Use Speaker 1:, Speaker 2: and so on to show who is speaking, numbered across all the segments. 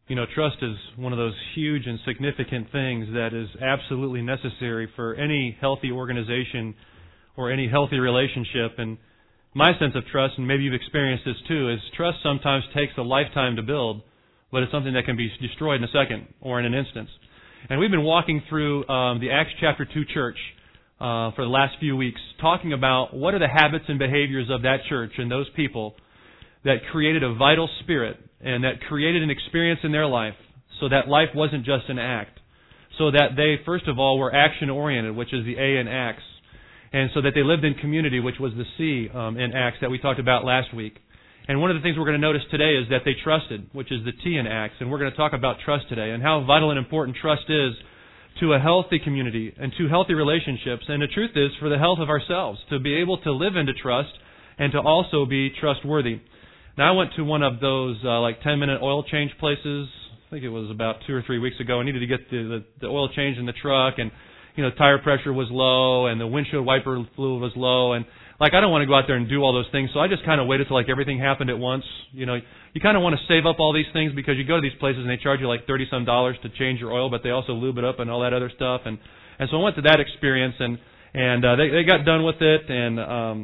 Speaker 1: Trust is one of those huge and significant things that is absolutely necessary for any healthy organization or any healthy relationship. And my sense of trust, and maybe you've experienced this too, is trust sometimes takes a lifetime to build, but it's something that can be destroyed in a second or in an instant. And we've been walking through the Acts chapter 2 church for the last few weeks, talking about what are the habits and behaviors of that church and those people that created a vital spirit and that created an experience in their life so that life wasn't just an act. So that they, first of all, were action-oriented, which is the A in Acts. And so that they lived in community, which was the C in Acts that we talked about last week. And one of the things we're going to notice today is that they trusted, which is the T in Acts. And we're going to talk about trust today and how vital and important trust is to a healthy community and to healthy relationships. And the truth is, for the health of ourselves, to be able to live into trust and to also be trustworthy. Now, I went to one of those 10-minute oil change places. I think it was about 2 or 3 weeks ago. I needed to get the oil change in the truck, and tire pressure was low, and the windshield wiper fluid was low, and I don't want to go out there and do all those things, so I just kind of waited till everything happened at once. You kind of want to save up all these things because you go to these places and they charge you $30-some to change your oil, but they also lube it up and all that other stuff, and so I went to that experience, and they got done with it, and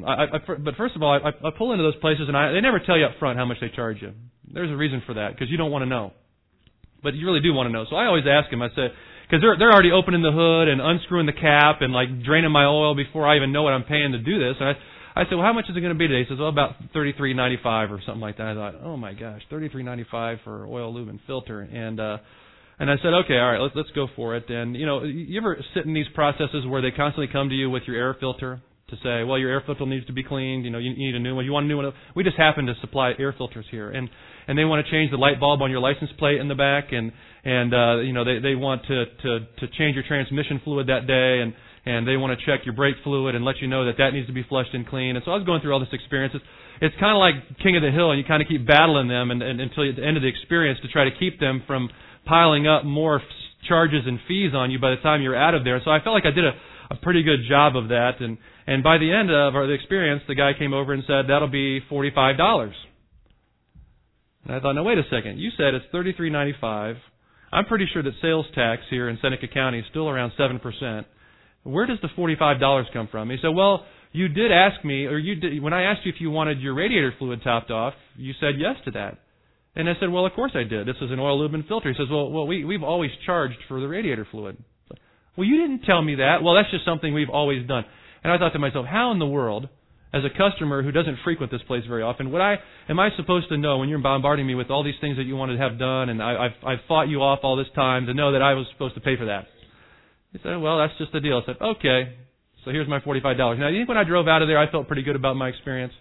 Speaker 1: but first of all, I pull into those places, and they never tell you up front how much they charge you. There's a reason for that, because you don't want to know, but you really do want to know. So I always ask them. I say, because they're already opening the hood and unscrewing the cap and draining my oil before I even know what I'm paying to do this. And I said, well, how much is it going to be today? He says, well, about $33.95 or something like that. I thought, oh my gosh, $33.95 for oil, lube, and filter. And I said, okay, all right, let's go for it. And you ever sit in these processes where they constantly come to you with your air filter to say, well, your air filter needs to be cleaned. You need a new one. You want a new one? We just happen to supply air filters here, and they want to change the light bulb on your license plate in the back, and they want to change your transmission fluid that day, and they want to check your brake fluid and let you know that needs to be flushed and clean. And so I was going through all this experience. It's kind of like King of the Hill, and you kind of keep battling them and until at the end of the experience to try to keep them from piling up more charges and fees on you by the time you're out of there. So I felt like I did a pretty good job of that. And by the end of the experience, the guy came over and said, that'll be $45. And I thought, now wait a second. You said it's $33.95. I'm pretty sure that sales tax here in Seneca County is still around 7%. Where does the $45 come from? He said, well, you did ask me, or you did, when I asked you if you wanted your radiator fluid topped off, you said yes to that. And I said, well, of course I did. This is an oil, lube, and filter. He says, well, we've always charged for the radiator fluid. Well, you didn't tell me that. Well, that's just something we've always done. And I thought to myself, how in the world, as a customer who doesn't frequent this place very often, am I supposed to know when you're bombarding me with all these things that you wanted to have done, and I've fought you off all this time to know that I was supposed to pay for that? He said, well, that's just the deal. I said, okay, so here's my $45. Now, you think when I drove out of there, I felt pretty good about my experience?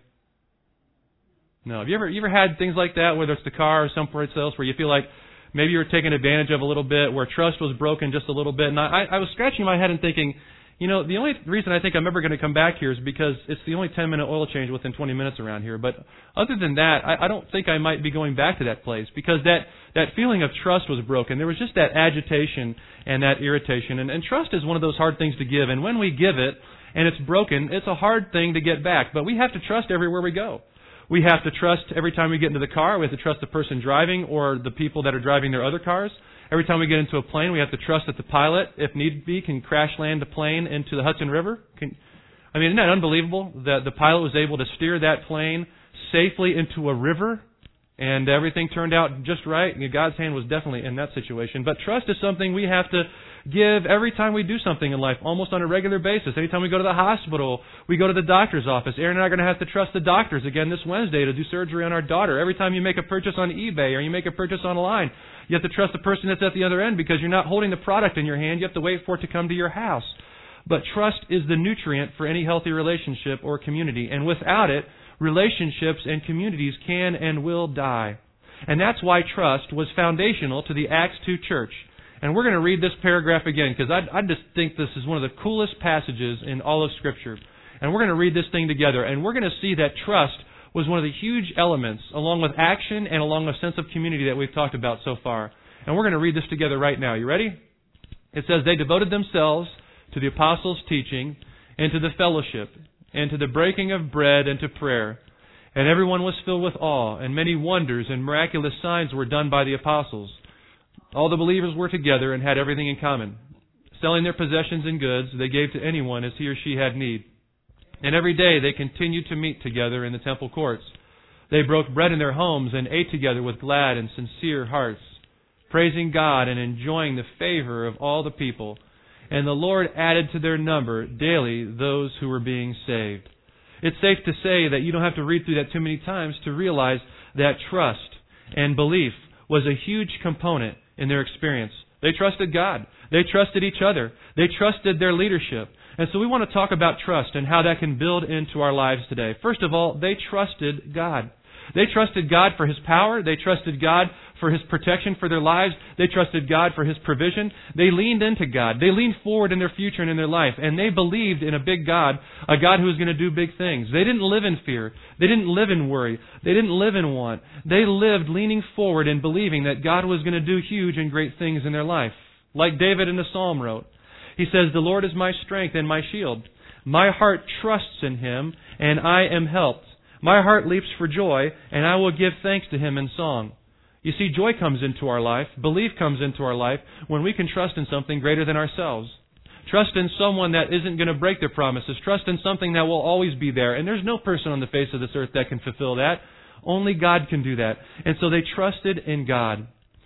Speaker 1: No. Have you ever had things like that, whether it's the car or someplace else, where you feel like maybe you were taken advantage of a little bit, where trust was broken just a little bit? And I was scratching my head and thinking, the only reason I think I'm ever going to come back here is because it's the only 10-minute oil change within 20 minutes around here. But other than that, I don't think I might be going back to that place, because that feeling of trust was broken. There was just that agitation and that irritation. And trust is one of those hard things to give. And when we give it and it's broken, it's a hard thing to get back. But we have to trust everywhere we go. We have to trust every time we get into the car. We have to trust the person driving or the people that are driving their other cars. Every time we get into a plane, we have to trust that the pilot, if need be, can crash land the plane into the Hudson River. Isn't that unbelievable that the pilot was able to steer that plane safely into a river and everything turned out just right? God's hand was definitely in that situation. But trust is something we have to give every time we do something in life, almost on a regular basis. Anytime we go to the hospital, we go to the doctor's office. Aaron and I are going to have to trust the doctors again this Wednesday to do surgery on our daughter. Every time you make a purchase on eBay or you make a purchase online, you have to trust the person that's at the other end, because you're not holding the product in your hand. You have to wait for it to come to your house. But trust is the nutrient for any healthy relationship or community. And without it, relationships and communities can and will die. And that's why trust was foundational to the Acts 2 church. And we're going to read this paragraph again, because I just think this is one of the coolest passages in all of Scripture. And we're going to read this thing together. And we're going to see that trust was one of the huge elements, along with action and along with a sense of community that we've talked about so far. And we're going to read this together right now. You ready? It says, they devoted themselves to the apostles' teaching and to the fellowship and to the breaking of bread and to prayer. And everyone was filled with awe, and many wonders and miraculous signs were done by the apostles. All the believers were together and had everything in common. Selling their possessions and goods, they gave to anyone as he or she had need. And every day they continued to meet together in the temple courts. They broke bread in their homes and ate together with glad and sincere hearts, praising God and enjoying the favor of all the people. And the Lord added to their number daily those who were being saved. It's safe to say that you don't have to read through that too many times to realize that trust and belief was a huge component in their experience. They trusted God. They trusted each other. They trusted their leadership. And so we want to talk about trust and how that can build into our lives today. First of all, they trusted God. They trusted God for His power. They trusted God for His protection for their lives. They trusted God for His provision. They leaned into God. They leaned forward in their future and in their life. And they believed in a big God, a God who was going to do big things. They didn't live in fear. They didn't live in worry. They didn't live in want. They lived leaning forward and believing that God was going to do huge and great things in their life. Like David in the Psalm wrote. He says, "The Lord is my strength and my shield. My heart trusts in Him, and I am helped. My heart leaps for joy, and I will give thanks to Him in song." You see, joy comes into our life, belief comes into our life when we can trust in something greater than ourselves. Trust in someone that isn't going to break their promises. Trust in something that will always be there. And there's no person on the face of this earth that can fulfill that. Only God can do that. And so they trusted in God.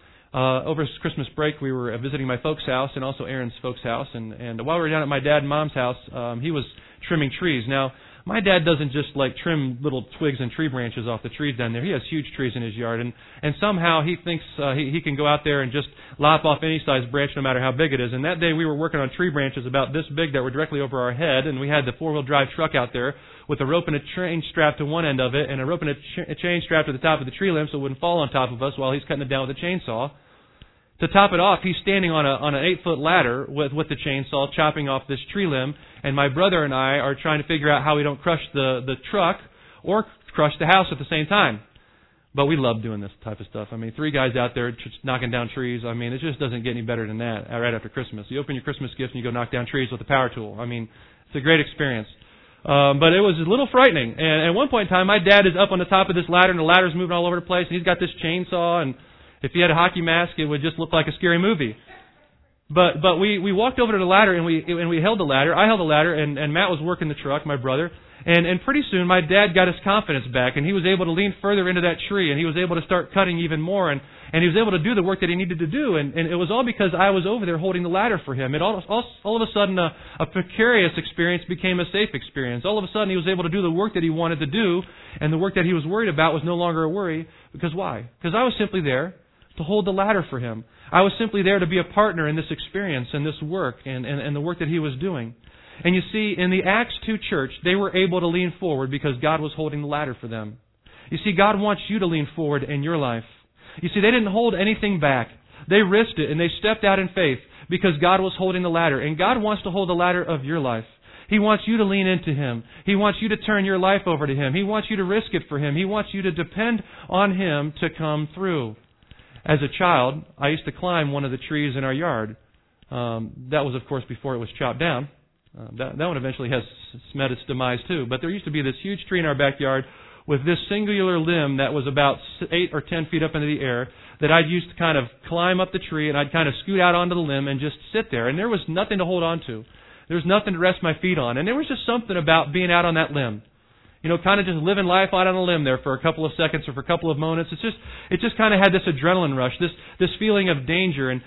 Speaker 1: Over Christmas break, we were visiting my folks' house and also Aaron's folks' house. And while we were down at my dad and mom's house, he was trimming trees. Now, my dad doesn't just like trim little twigs and tree branches off the trees down there. He has huge trees in his yard, and somehow he thinks he can go out there and just lop off any size branch, no matter how big it is. And that day we were working on tree branches about this big that were directly over our head, and we had the four-wheel drive truck out there with a rope and a chain strapped to one end of it, and a rope and a chain strapped to the top of the tree limb so it wouldn't fall on top of us while he's cutting it down with a chainsaw. To top it off, he's standing on an 8-foot ladder with the chainsaw, chopping off this tree limb, and my brother and I are trying to figure out how we don't crush the truck or crush the house at the same time. But we love doing this type of stuff. I mean, 3 guys out there just knocking down trees. I mean, it just doesn't get any better than that right after Christmas. You open your Christmas gifts and you go knock down trees with a power tool. I mean, it's a great experience. But it was a little frightening. And at one point in time, my dad is up on the top of this ladder, and the ladder's moving all over the place, and he's got this chainsaw, and if he had a hockey mask, it would just look like a scary movie. But we walked over to the ladder and we held the ladder. I held the ladder and Matt was working the truck, my brother. And pretty soon my dad got his confidence back and he was able to lean further into that tree and he was able to start cutting even more and he was able to do the work that he needed to do. And it was all because I was over there holding the ladder for him. It all of a sudden a precarious experience became a safe experience. All of a sudden he was able to do the work that he wanted to do, and the work that he was worried about was no longer a worry. Because why? Because I was simply there to hold the ladder for him. I was simply there to be a partner in this experience and this work and the work that he was doing. And you see, in the Acts 2 church, they were able to lean forward because God was holding the ladder for them. You see, God wants you to lean forward in your life. You see, they didn't hold anything back. They risked it and they stepped out in faith because God was holding the ladder. And God wants to hold the ladder of your life. He wants you to lean into Him. He wants you to turn your life over to Him. He wants you to risk it for Him. He wants you to depend on Him to come through. As a child, I used to climb one of the trees in our yard. That was, of course, before it was chopped down. That one eventually has met its demise too. But there used to be this huge tree in our backyard with this singular limb that was about 8 or 10 feet up into the air that I'd used to kind of climb up the tree, and I'd kind of scoot out onto the limb and just sit there. And there was nothing to hold on to. There was nothing to rest my feet on. And there was just something about being out on that limb. You know, kind of just living life out on a limb there for a couple of seconds or for a couple of moments. It just kind of had this adrenaline rush, this feeling of danger and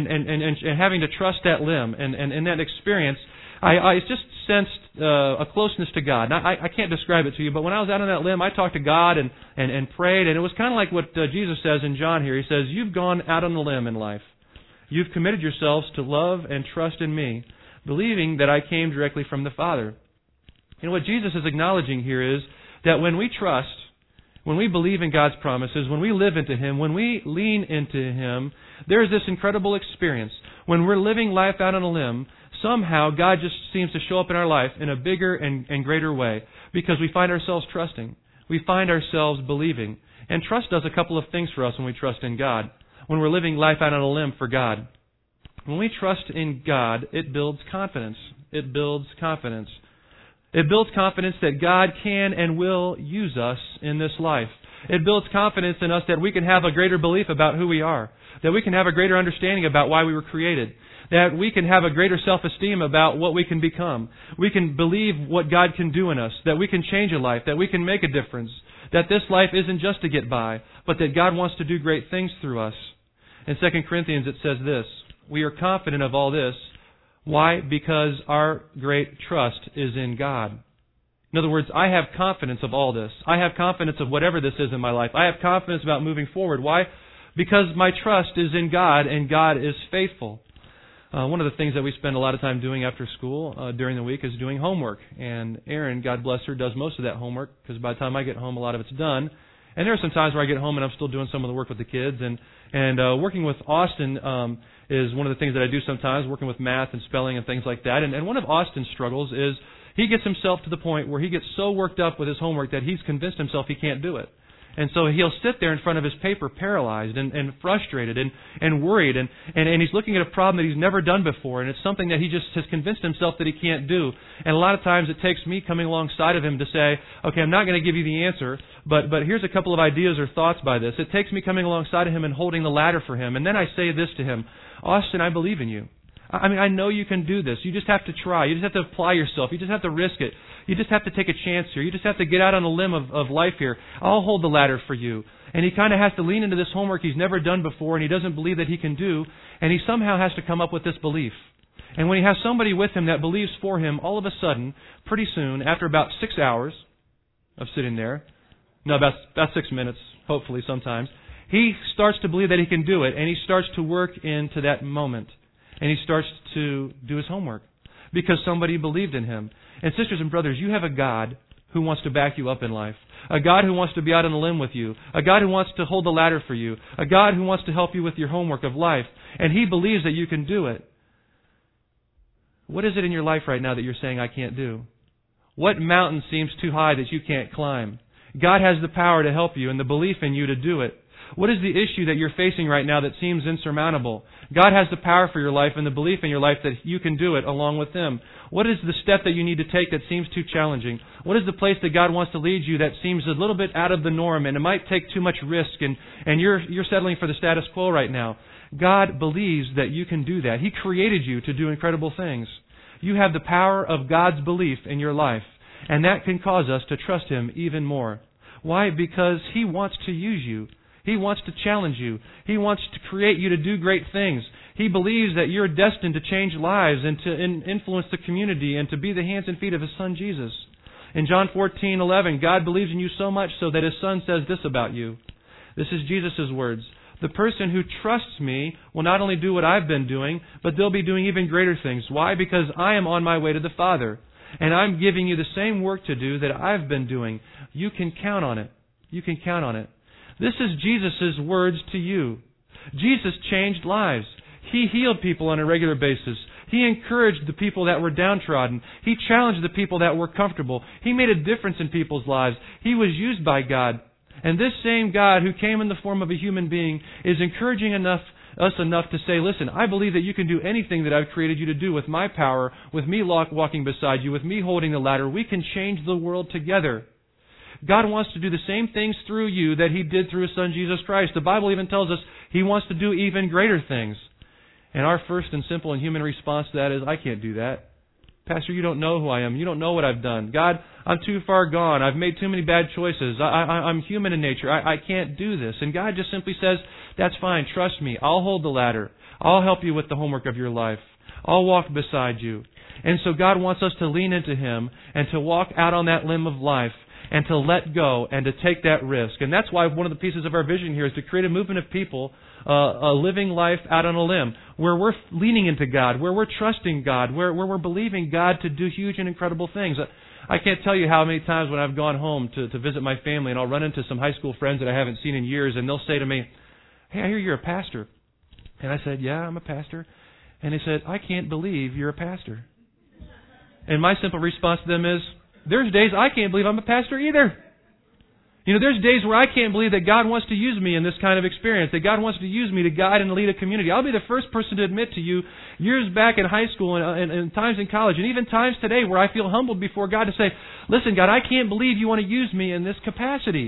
Speaker 1: having to trust that limb and that experience. I just sensed a closeness to God. Now, I can't describe it to you, but when I was out on that limb, I talked to God and prayed, and it was kind of like what Jesus says in John here. He says, "You've gone out on the limb in life. You've committed yourselves to love and trust in me, believing that I came directly from the Father." You know, what Jesus is acknowledging here is that when we trust, when we believe in God's promises, when we live into Him, when we lean into Him, there's this incredible experience. When we're living life out on a limb, somehow God just seems to show up in our life in a bigger and greater way because we find ourselves trusting. We find ourselves believing. And trust does a couple of things for us when we trust in God, when we're living life out on a limb for God. When we trust in God, it builds confidence. It builds confidence. It builds confidence that God can and will use us in this life. It builds confidence in us that we can have a greater belief about who we are, that we can have a greater understanding about why we were created, that we can have a greater self-esteem about what we can become. We can believe what God can do in us, that we can change a life, that we can make a difference, that this life isn't just to get by, but that God wants to do great things through us. In 2 Corinthians it says this, we are confident of all this. Why? Because our great trust is in God. In other words, I have confidence of all this. I have confidence of whatever this is in my life. I have confidence about moving forward. Why? Because my trust is in God and God is faithful. One of the things that we spend a lot of time doing after school during the week is doing homework. And Erin, God bless her, does most of that homework because by the time I get home, a lot of it's done. And there are some times where I get home and I'm still doing some of the work with the kids. And working with Austin is one of the things that I do sometimes, working with math and spelling and things like that. And one of Austin's struggles is he gets himself to the point where he gets so worked up with his homework that he's convinced himself he can't do it. And so he'll sit there in front of his paper paralyzed and frustrated and worried and he's looking at a problem that he's never done before, and it's something that he just has convinced himself that he can't do. And a lot of times it takes me coming alongside of him to say, okay, I'm not going to give you the answer, but here's a couple of ideas or thoughts by this. It takes me coming alongside of him and holding the ladder for him. And then I say this to him, Austin, I believe in you. I mean, I know you can do this. You just have to try. You just have to apply yourself. You just have to risk it. You just have to take a chance here. You just have to get out on a limb of life here. I'll hold the ladder for you. And he kind of has to lean into this homework he's never done before and he doesn't believe that he can do. And he somehow has to come up with this belief. And when he has somebody with him that believes for him, all of a sudden, pretty soon, after about 6 hours of sitting there, about 6 minutes, hopefully sometimes, he starts to believe that he can do it. And he starts to work into that moment. And he starts to do his homework because somebody believed in him. And sisters and brothers, you have a God who wants to back you up in life. A God who wants to be out on a limb with you. A God who wants to hold the ladder for you. A God who wants to help you with your homework of life. And He believes that you can do it. What is it in your life right now that you're saying I can't do? What mountain seems too high that you can't climb? God has the power to help you and the belief in you to do it. What is the issue that you're facing right now that seems insurmountable? God has the power for your life and the belief in your life that you can do it along with Him. What is the step that you need to take that seems too challenging? What is the place that God wants to lead you that seems a little bit out of the norm and it might take too much risk and you're settling for the status quo right now? God believes that you can do that. He created you to do incredible things. You have the power of God's belief in your life, and that can cause us to trust Him even more. Why? Because He wants to use you. He wants to challenge you. He wants to create you to do great things. He believes that you're destined to change lives and to influence the community and to be the hands and feet of His Son, Jesus. In John 14:11, God believes in you so much so that His Son says this about you. This is Jesus' words. The person who trusts me will not only do what I've been doing, but they'll be doing even greater things. Why? Because I am on my way to the Father. And I'm giving you the same work to do that I've been doing. You can count on it. You can count on it. This is Jesus' words to you. Jesus changed lives. He healed people on a regular basis. He encouraged the people that were downtrodden. He challenged the people that were comfortable. He made a difference in people's lives. He was used by God. And this same God who came in the form of a human being is encouraging us enough to say, listen, I believe that you can do anything that I've created you to do with my power, with me walking beside you, with me holding the ladder. We can change the world together. God wants to do the same things through you that He did through His Son, Jesus Christ. The Bible even tells us He wants to do even greater things. And our first and simple and human response to that is, I can't do that. Pastor, you don't know who I am. You don't know what I've done. God, I'm too far gone. I've made too many bad choices. I'm human in nature. I can't do this. And God just simply says, that's fine. Trust me. I'll hold the ladder. I'll help you with the homework of your life. I'll walk beside you. And so God wants us to lean into Him and to walk out on that limb of life and to let go and to take that risk. And that's why one of the pieces of our vision here is to create a movement of people, a living life out on a limb, where we're leaning into God, where we're trusting God, where we're believing God to do huge and incredible things. I can't tell you how many times when I've gone home to visit my family and I'll run into some high school friends that I haven't seen in years and they'll say to me, hey, I hear you're a pastor. And I said, yeah, I'm a pastor. And they said, I can't believe you're a pastor. And my simple response to them is, there's days I can't believe I'm a pastor either. You know, there's days where I can't believe that God wants to use me in this kind of experience, that God wants to use me to guide and lead a community. I'll be the first person to admit to you, years back in high school and times in college, and even times today where I feel humbled before God to say, listen, God, I can't believe you want to use me in this capacity.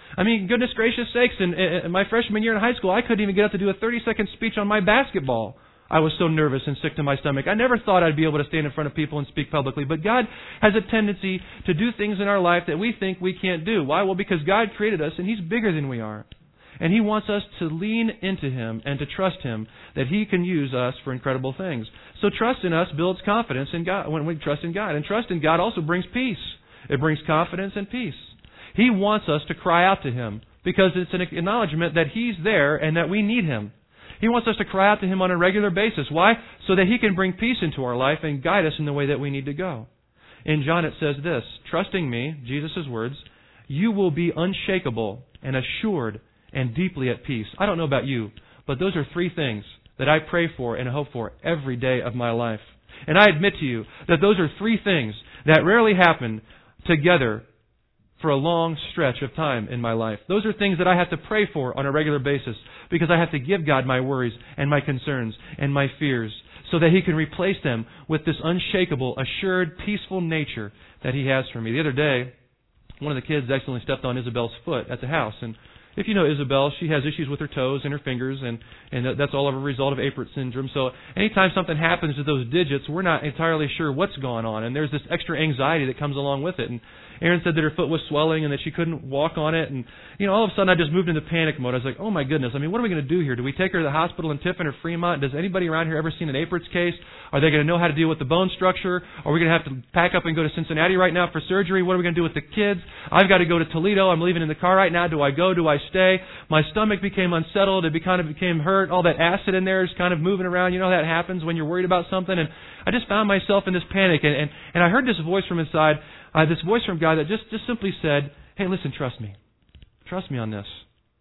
Speaker 1: I mean, goodness gracious sakes, in my freshman year in high school, I couldn't even get up to do a 30-second speech on my basketball. I was so nervous and sick to my stomach. I never thought I'd be able to stand in front of people and speak publicly. But God has a tendency to do things in our life that we think we can't do. Why? Well, because God created us, and He's bigger than we are. And He wants us to lean into Him and to trust Him that He can use us for incredible things. So trust in us builds confidence in God when we trust in God. And trust in God also brings peace. It brings confidence and peace. He wants us to cry out to Him because it's an acknowledgement that He's there and that we need Him. He wants us to cry out to Him on a regular basis. Why? So that He can bring peace into our life and guide us in the way that we need to go. In John it says this, trusting me, Jesus' words, you will be unshakable and assured and deeply at peace. I don't know about you, but those are three things that I pray for and hope for every day of my life. And I admit to you that those are three things that rarely happen together for a long stretch of time in my life. Those are things that I have to pray for on a regular basis because I have to give God my worries and my concerns and my fears so that He can replace them with this unshakable, assured, peaceful nature that He has for me. The other day, one of the kids accidentally stepped on Isabel's foot at the house. And if you know Isabel, she has issues with her toes and her fingers, and that's all of a result of Apert syndrome. So anytime something happens to those digits, we're not entirely sure what's going on. And there's this extra anxiety that comes along with it. And Erin said that her foot was swelling and that she couldn't walk on it. And, all of a sudden I just moved into panic mode. I was like, oh my goodness, what are we going to do here? Do we take her to the hospital in Tiffin or Fremont? Does anybody around here ever seen an Apert's case? Are they going to know how to deal with the bone structure? Are we going to have to pack up and go to Cincinnati right now for surgery? What are we going to do with the kids? I've got to go to Toledo. I'm leaving in the car right now. Do I go? Do I stay? My stomach became unsettled. It kind of became hurt. All that acid in there is kind of moving around. You know how that happens when you're worried about something. And I just found myself in this panic. And I heard this voice from inside, this voice from God that just simply said, hey, listen, trust me. Trust me on this.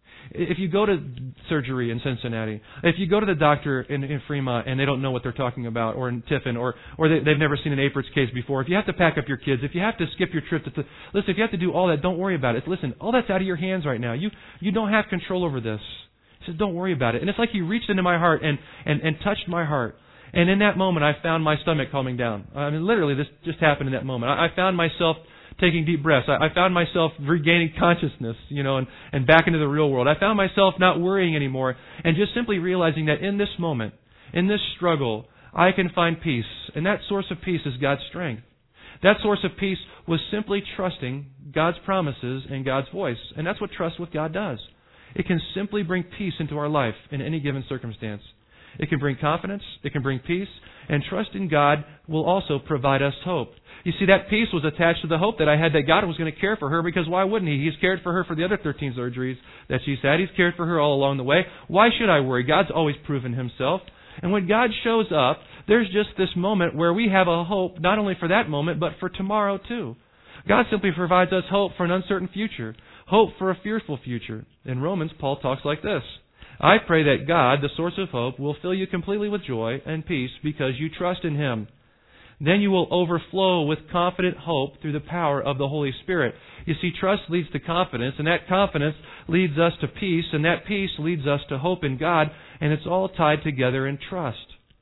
Speaker 1: If you go to surgery in Cincinnati, if you go to the doctor in Fremont and they don't know what they're talking about, or in Tiffin, or they've never seen an Apert's case before, if you have to pack up your kids, if you have to skip your trip listen, if you have to do all that, don't worry about it. Listen, all that's out of your hands right now. You don't have control over this. He says, don't worry about it. And it's like He reached into my heart and touched my heart. And in that moment, I found my stomach calming down. Literally, this just happened in that moment. I found myself taking deep breaths. I found myself regaining consciousness, and back into the real world. I found myself not worrying anymore and just simply realizing that in this moment, in this struggle, I can find peace. And that source of peace is God's strength. That source of peace was simply trusting God's promises and God's voice. And that's what trust with God does. It can simply bring peace into our life in any given circumstance. It can bring confidence. It can bring peace. And trust in God will also provide us hope. You see, that peace was attached to the hope that I had that God was going to care for her, because why wouldn't He? He's cared for her for the other 13 surgeries that she's had. He's cared for her all along the way. Why should I worry? God's always proven Himself. And when God shows up, there's just this moment where we have a hope, not only for that moment, but for tomorrow too. God simply provides us hope for an uncertain future, hope for a fearful future. In Romans, Paul talks like this: I pray that God, the source of hope, will fill you completely with joy and peace because you trust in Him. Then you will overflow with confident hope through the power of the Holy Spirit. You see, trust leads to confidence, and that confidence leads us to peace, and that peace leads us to hope in God, and it's all tied together in trust.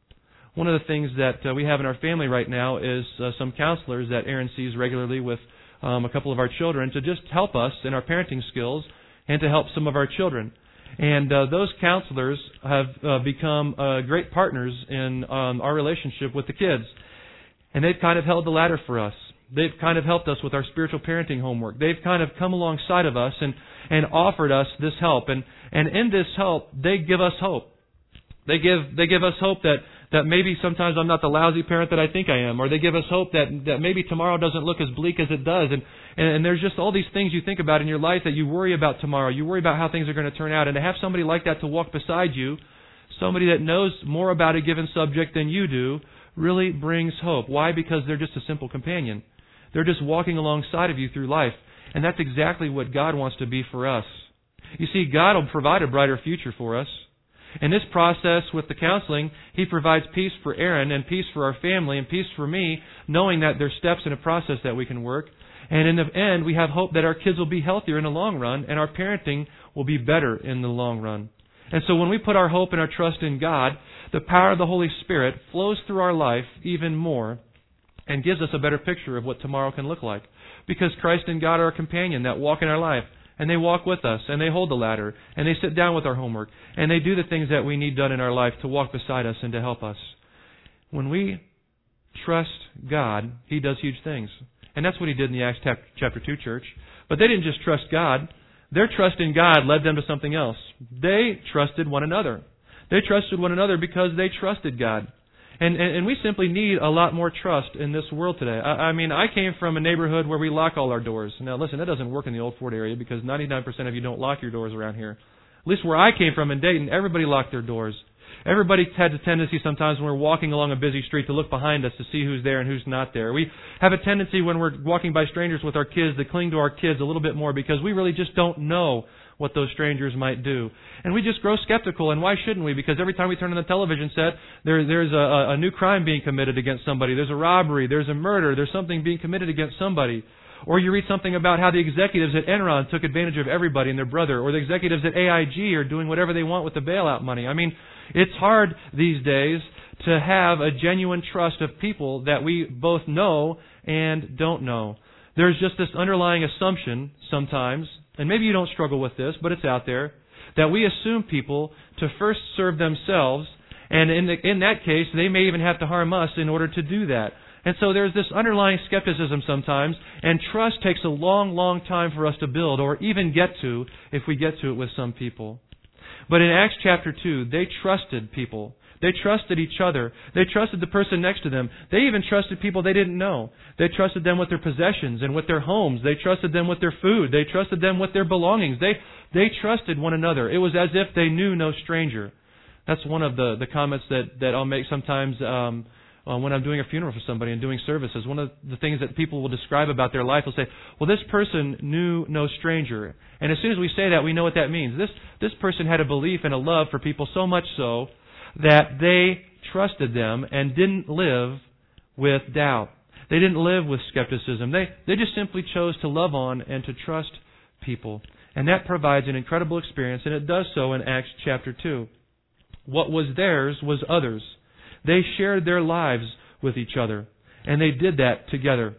Speaker 1: One of the things that we have in our family right now is some counselors that Erin sees regularly with a couple of our children to just help us in our parenting skills and to help some of our children. And those counselors have become great partners in our relationship with the kids. And they've kind of held the ladder for us. They've kind of helped us with our spiritual parenting homework. They've kind of come alongside of us and offered us this help. And in this help, they give us hope. They give us hope that maybe sometimes I'm not the lousy parent that I think I am. Or they give us hope that maybe tomorrow doesn't look as bleak as it does. And there's just all these things you think about in your life that you worry about tomorrow. You worry about how things are going to turn out. And to have somebody like that to walk beside you, somebody that knows more about a given subject than you do, really brings hope. Why? Because they're just a simple companion. They're just walking alongside of you through life. And that's exactly what God wants to be for us. You see, God will provide a brighter future for us. In this process with the counseling, He provides peace for Erin and peace for our family and peace for me, knowing that there's steps in a process that we can work. And in the end, we have hope that our kids will be healthier in the long run and our parenting will be better in the long run. And so when we put our hope and our trust in God, the power of the Holy Spirit flows through our life even more and gives us a better picture of what tomorrow can look like. Because Christ and God are a companion that walk in our life and they walk with us, and they hold the ladder, and they sit down with our homework, and they do the things that we need done in our life to walk beside us and to help us. When we trust God, He does huge things. And that's what He did in the Acts chapter 2 church. But they didn't just trust God. Their trust in God led them to something else. They trusted one another. They trusted one another because they trusted God. And we simply need a lot more trust in this world today. I mean, I came from a neighborhood where we lock all our doors. Now, listen, that doesn't work in the Old Fort area because 99% of you don't lock your doors around here. At least where I came from in Dayton, everybody locked their doors. Everybody had a tendency sometimes when we're walking along a busy street to look behind us to see who's there and who's not there. We have a tendency when we're walking by strangers with our kids to cling to our kids a little bit more because we really just don't know what those strangers might do. And we just grow skeptical, and why shouldn't we? Because every time we turn on the television set, there's a new crime being committed against somebody. There's a robbery, there's a murder, there's something being committed against somebody. Or you read something about how the executives at Enron took advantage of everybody and their brother, or the executives at AIG are doing whatever they want with the bailout money. I mean, it's hard these days to have a genuine trust of people that we both know and don't know. There's just this underlying assumption sometimes, and maybe you don't struggle with this, but it's out there, that we assume people to first serve themselves, and in that case, they may even have to harm us in order to do that. And so there's this underlying skepticism sometimes, and trust takes a long, long time for us to build, or even get to, if we get to it with some people. But in Acts chapter 2, they trusted people. They trusted each other. They trusted the person next to them. They even trusted people they didn't know. They trusted them with their possessions and with their homes. They trusted them with their food. They trusted them with their belongings. They trusted one another. It was as if they knew no stranger. That's one of the comments that I'll make sometimes when I'm doing a funeral for somebody and doing services. One of the things that people will describe about their life will say, well, this person knew no stranger. And as soon as we say that, we know what that means. This person had a belief and a love for people so much so that they trusted them and didn't live with doubt. They didn't live with skepticism. They just simply chose to love on and to trust people. And that provides an incredible experience, and it does so in Acts chapter 2. What was theirs was others. They shared their lives with each other, and they did that together.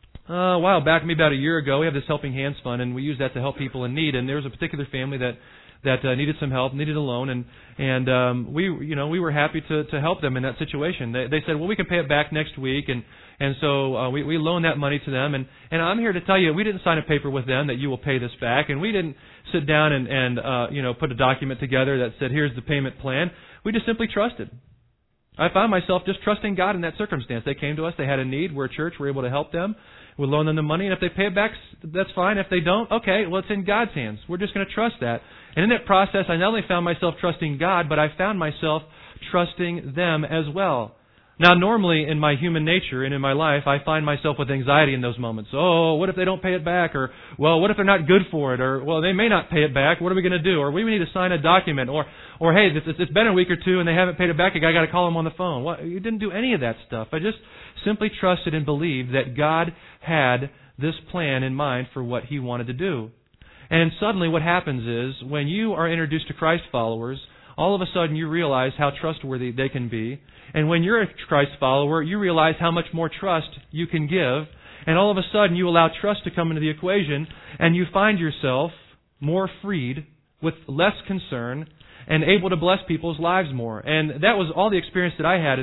Speaker 1: A while back, maybe about a year ago, we have this Helping Hands Fund, and we use that to help people in need. And there was a particular family that needed some help, needed a loan, and we were happy to help them in that situation. They said, well, we can pay it back next week, and so we loaned that money to them. And I'm here to tell you, we didn't sign a paper with them that you will pay this back, and we didn't sit down and put a document together that said, here's the payment plan. We just simply trusted. I found myself just trusting God in that circumstance. They came to us, they had a need, we're a church, we're able to help them. We loan them the money, and if they pay it back, that's fine. If they don't, okay, well, it's in God's hands. We're just going to trust that. And in that process, I not only found myself trusting God, but I found myself trusting them as well. Now, normally in my human nature and in my life, I find myself with anxiety in those moments. Oh, what if they don't pay it back? Or, well, what if they're not good for it? Or, well, they may not pay it back. What are we going to do? Or we need to sign a document. Or hey, it's been a week or two and they haven't paid it back. I got to call them on the phone. Well, you didn't do any of that stuff. I just simply trusted and believed that God had this plan in mind for what He wanted to do. And suddenly what happens is, when you are introduced to Christ followers, all of a sudden you realize how trustworthy they can be. And when you're a Christ follower, you realize how much more trust you can give. And all of a sudden you allow trust to come into the equation, and you find yourself more freed, with less concern, and able to bless people's lives more. And that was all the experience that I had in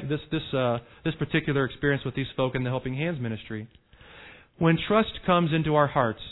Speaker 1: this particular experience with these folk in the Helping Hands ministry. When trust comes into our hearts,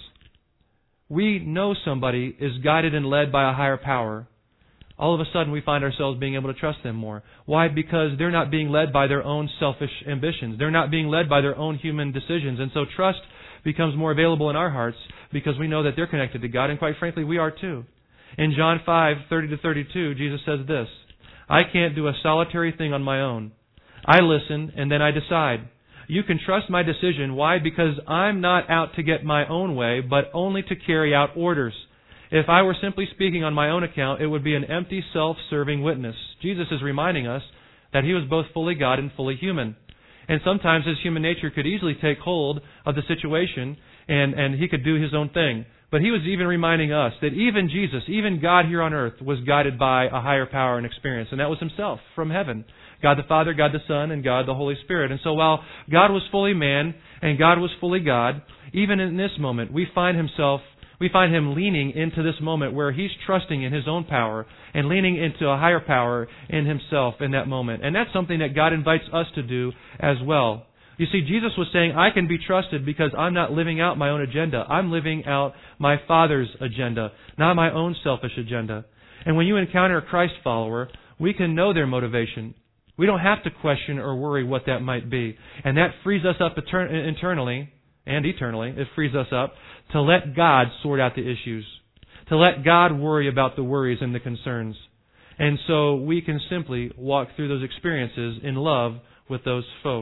Speaker 1: we know somebody is guided and led by a higher power. All of a sudden we find ourselves being able to trust them more. Why? Because they're not being led by their own selfish ambitions. They're not being led by their own human decisions. And so trust becomes more available in our hearts because we know that they're connected to God, and quite frankly, we are too. In John 5:30-32, Jesus says this, I can't do a solitary thing on my own. I listen and then I decide. You can trust my decision. Why? Because I'm not out to get my own way, but only to carry out orders. If I were simply speaking on my own account, it would be an empty, self-serving witness. Jesus is reminding us that He was both fully God and fully human. And sometimes His human nature could easily take hold of the situation and He could do His own thing. But He was even reminding us that even Jesus, even God here on earth, was guided by a higher power and experience. And that was Himself from heaven. God the Father, God the Son, and God the Holy Spirit. And so while God was fully man and God was fully God, even in this moment, we find We find him leaning into this moment where he's trusting in his own power and leaning into a higher power in himself in that moment. And that's something that God invites us to do as well. You see, Jesus was saying, I can be trusted because I'm not living out my own agenda. I'm living out my Father's agenda, not my own selfish agenda. And when you encounter a Christ follower, we can know their motivation. We don't have to question or worry what that might be. And that frees us up internally and eternally. It frees us up to let God sort out the issues, to let God worry about the worries and the concerns. And so we can simply walk through those experiences in love with those folk.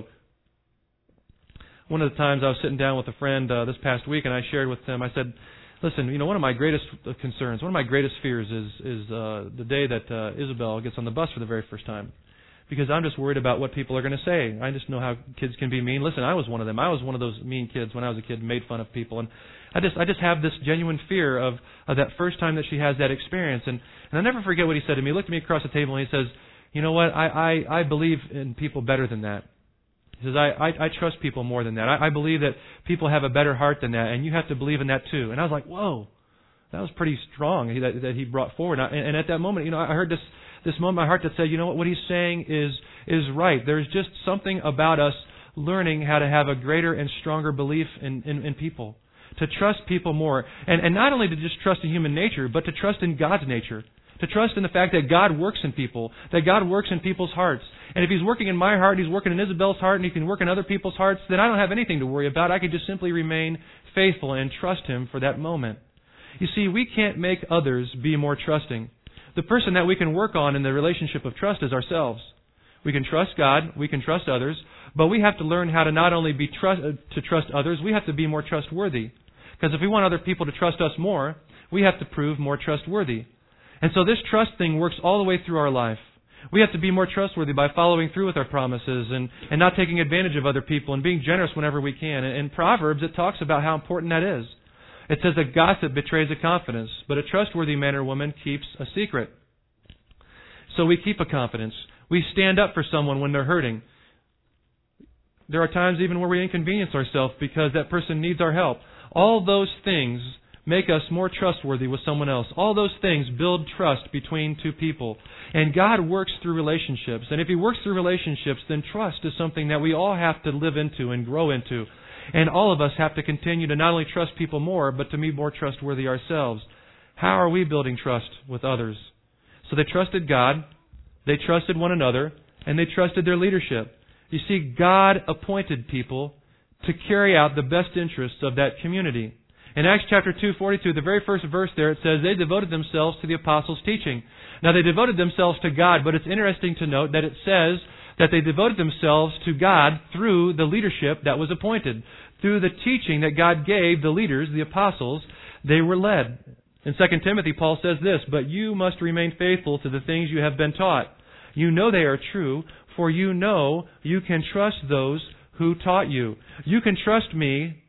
Speaker 1: One of the times I was sitting down with a friend this past week, and I shared with him, I said, listen, one of my greatest concerns, one of my greatest fears is the day that Isabel gets on the bus for the very first time. Because I'm just worried about what people are going to say. I just know how kids can be mean. Listen, I was one of them. I was one of those mean kids when I was a kid, made fun of people. And I just have this genuine fear of that first time that she has that experience. And I'll never forget what he said to me. He looked at me across the table and he says, you know what, I believe in people better than that. He says, I trust people more than that. I believe that people have a better heart than that, and you have to believe in that too. And I was like, whoa, that was pretty strong that he brought forward. And at that moment, I heard this moment in my heart that said, you know what he's saying is right. There's just something about us learning how to have a greater and stronger belief in people, to trust people more. And not only to just trust in human nature, but to trust in God's nature. To trust in the fact that God works in people, that God works in people's hearts. And if He's working in my heart, He's working in Isabel's heart, and He can work in other people's hearts, then I don't have anything to worry about. I can just simply remain faithful and trust Him for that moment. You see, we can't make others be more trusting. The person that we can work on in the relationship of trust is ourselves. We can trust God, we can trust others, but we have to learn how to not only to trust others, we have to be more trustworthy. Because if we want other people to trust us more, we have to prove more trustworthy. And so this trust thing works all the way through our life. We have to be more trustworthy by following through with our promises and not taking advantage of other people and being generous whenever we can. And in Proverbs, it talks about how important that is. It says a gossip betrays a confidence, but a trustworthy man or woman keeps a secret. So we keep a confidence. We stand up for someone when they're hurting. There are times even where we inconvenience ourselves because that person needs our help. All those things make us more trustworthy with someone else. All those things build trust between two people. And God works through relationships. And if He works through relationships, then trust is something that we all have to live into and grow into. And all of us have to continue to not only trust people more, but to be more trustworthy ourselves. How are we building trust with others? So they trusted God, they trusted one another, and they trusted their leadership. You see, God appointed people to carry out the best interests of that community. In Acts chapter 2:42, the very first verse there, it says, they devoted themselves to the apostles' teaching. Now, they devoted themselves to God, but it's interesting to note that it says that they devoted themselves to God through the leadership that was appointed. Through the teaching that God gave the leaders, the apostles, they were led. In 2 Timothy, Paul says this, but you must remain faithful to the things you have been taught. You know they are true, for you know you can trust those who taught you. You can trust me,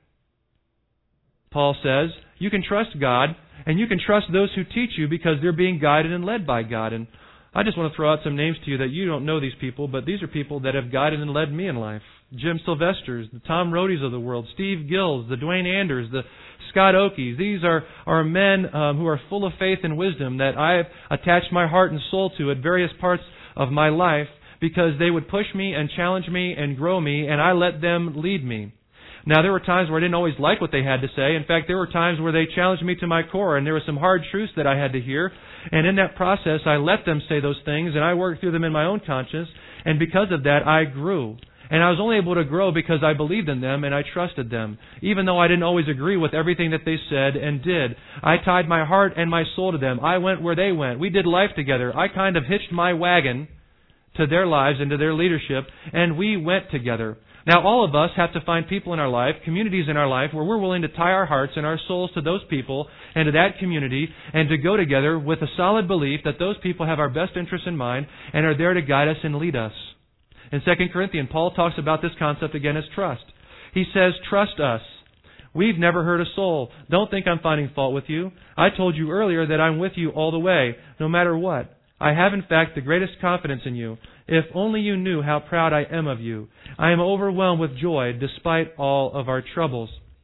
Speaker 1: Paul says. You can trust God, and you can trust those who teach you because they're being guided and led by God. And I just want to throw out some names to you that you don't know these people, but these are people that have guided and led me in life. Jim Sylvesters, the Tom Roadies of the world, Steve Gills, the Dwayne Anders, the Scott Okies. These are men who are full of faith and wisdom that I have attached my heart and soul to at various parts of my life because they would push me and challenge me and grow me, and I let them lead me. Now, there were times where I didn't always like what they had to say. In fact, there were times where they challenged me to my core, and there were some hard truths that I had to hear. And in that process, I let them say those things, and I worked through them in my own conscience. And because of that, I grew. And I was only able to grow because I believed in them and I trusted them. Even though I didn't always agree with everything that they said and did. I tied my heart and my soul to them. I went where they went. We did life together. I kind of hitched my wagon to their lives and to their leadership, and we went together. Now, all of us have to find people in our life, communities in our life, where we're willing to tie our hearts and our souls to those people and to that community and to go together with a solid belief that those people have our best interests in mind and are there to guide us and lead us. In 2 Corinthians, Paul talks about this concept again as trust. He says, trust us. We've never hurt a soul. Don't think I'm finding fault with you. I told you earlier that I'm with you all the way, no matter what. I have, in fact, the greatest confidence in you. If only you knew how proud I am of you. I am overwhelmed with joy despite all of our troubles.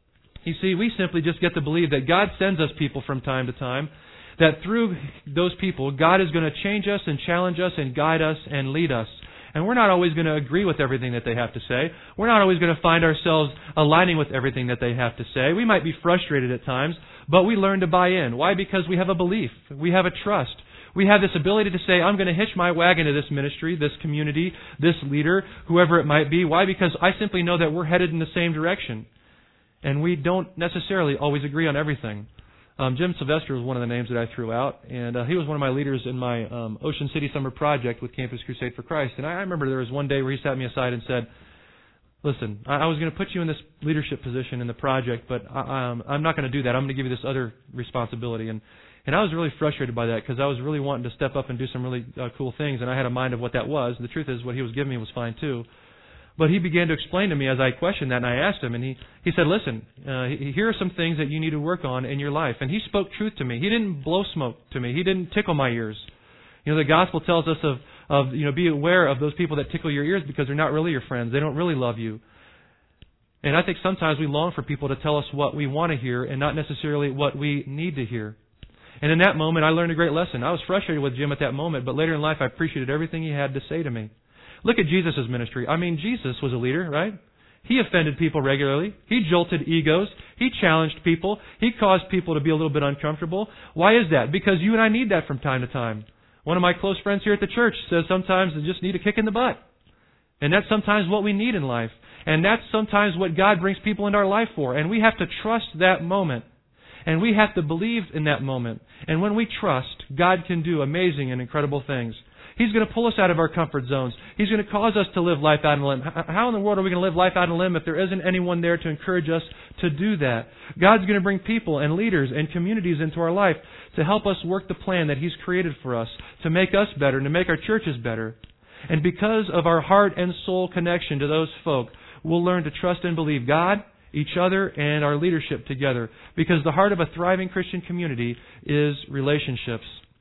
Speaker 1: You see, we simply just get to believe that God sends us people from time to time, that through those people, God is going to change us and challenge us and guide us and lead us. And we're not always going to agree with everything that they have to say. We're not always going to find ourselves aligning with everything that they have to say. We might be frustrated at times, but we learn to buy in. Why? Because we have a belief. We have a trust. We have this ability to say, I'm going to hitch my wagon to this ministry, this community, this leader, whoever it might be. Why? Because I simply know that we're headed in the same direction. And we don't necessarily always agree on everything. Jim Sylvester was one of the names that I threw out, and he was one of my leaders in my Ocean City Summer Project with Campus Crusade for Christ. And I remember there was one day where he sat me aside and said, listen, I was going to put you in this leadership position in the project, but I'm not going to do that. I'm going to give you this other responsibility. And I was really frustrated by that because I was really wanting to step up and do some really cool things, and I had a mind of what that was. The truth is what he was giving me was fine too. But he began to explain to me as I questioned that, and I asked him, and he said, listen, here are some things that you need to work on in your life. And he spoke truth to me. He didn't blow smoke to me. He didn't tickle my ears. You know, the gospel tells us of be aware of those people that tickle your ears because they're not really your friends. They don't really love you. And I think sometimes we long for people to tell us what we want to hear and not necessarily what we need to hear. And in that moment, I learned a great lesson. I was frustrated with Jim at that moment, but later in life, I appreciated everything he had to say to me. Look at Jesus' ministry. I mean, Jesus was a leader, right? He offended people regularly. He jolted egos. He challenged people. He caused people to be a little bit uncomfortable. Why is that? Because you and I need that from time to time. One of my close friends here at the church says sometimes they just need a kick in the butt. And that's sometimes what we need in life. And that's sometimes what God brings people into our life for. And we have to trust that moment. And we have to believe in that moment. And when we trust, God can do amazing and incredible things. He's going to pull us out of our comfort zones. He's going to cause us to live life out on a limb. How in the world are we going to live life out on a limb if there isn't anyone there to encourage us to do that? God's going to bring people and leaders and communities into our life to help us work the plan that He's created for us, to make us better and to make our churches better. And because of our heart and soul connection to those folk, we'll learn to trust and believe God, each other, and our leadership together. Because the heart of a thriving Christian community is relationships.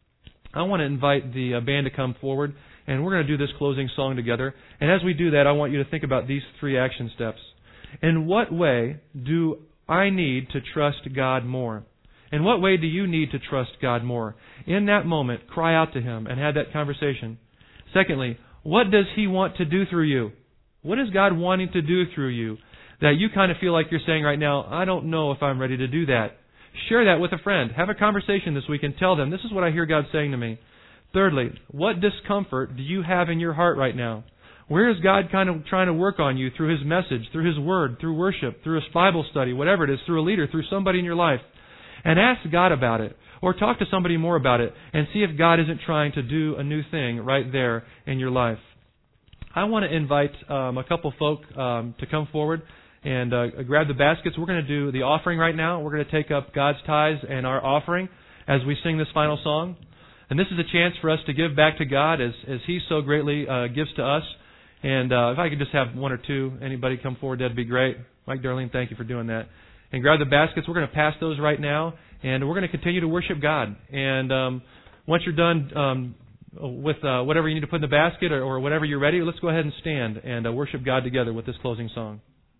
Speaker 1: I want to invite the band to come forward, and we're going to do this closing song together. And as we do that, I want you to think about these 3 action steps. In what way do I need to trust God more? In what way do you need to trust God more? In that moment, cry out to Him and have that conversation. Secondly, what does He want to do through you? What is God wanting to do through you that you kind of feel like you're saying right now, I don't know if I'm ready to do that? Share that with a friend. Have a conversation this week and tell them, this is what I hear God saying to me. Thirdly, what discomfort do you have in your heart right now? Where is God kind of trying to work on you through His message, through His Word, through worship, through a Bible study, whatever it is, through a leader, through somebody in your life? And ask God about it. Or talk to somebody more about it and see if God isn't trying to do a new thing right there in your life. I want to invite a couple folk to come forward and grab the baskets. We're going to do the offering right now. We're going to take up God's tithes and our offering as we sing this final song. And this is a chance for us to give back to God as He so greatly gives to us. And if I could just have 1 or 2, anybody come forward, that'd be great. Mike Darlene, thank you for doing that. And grab the baskets. We're going to pass those right now. And we're going to continue to worship God. And once you're done with whatever you need to put in the basket or whatever you're ready, let's go ahead and stand and worship God together with this closing song.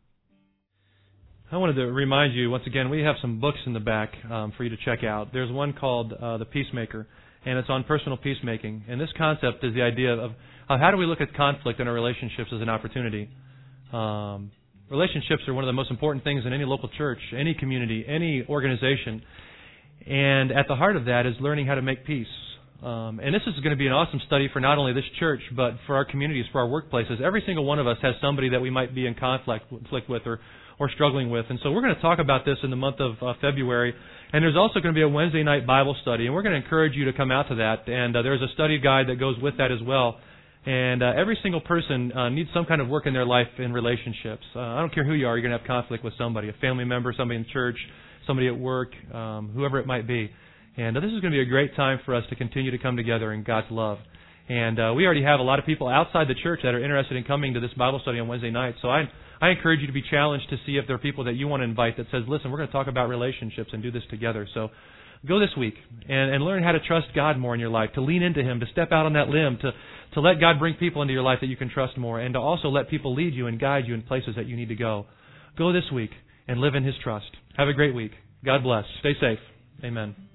Speaker 1: I wanted to remind you, once again, we have some books in the back for you to check out. There's one called The Peacemaker, and it's on personal peacemaking. And this concept is the idea of how do we look at conflict in our relationships as an opportunity. Relationships are one of the most important things in any local church, any community, any organization. And at the heart of that is learning how to make peace. And this is going to be an awesome study for not only this church, but for our communities, for our workplaces. Every single one of us has somebody that we might be in conflict with or struggling with. And so we're going to talk about this in the month of February. And there's also going to be a Wednesday night Bible study. And we're going to encourage you to come out to that. And there's a study guide that goes with that as well. And every single person needs some kind of work in their life in relationships. I don't care who you are, you're going to have conflict with somebody, a family member, somebody in church, somebody at work, whoever it might be. And this is going to be a great time for us to continue to come together in God's love. And we already have a lot of people outside the church that are interested in coming to this Bible study on Wednesday night. So I encourage you to be challenged to see if there are people that you want to invite that says, listen, we're going to talk about relationships and do this together. So go this week and learn how to trust God more in your life, to lean into Him, to step out on that limb, to let God bring people into your life that you can trust more, and to also let people lead you and guide you in places that you need to go. Go this week and live in His trust. Have a great week. God bless. Stay safe. Amen.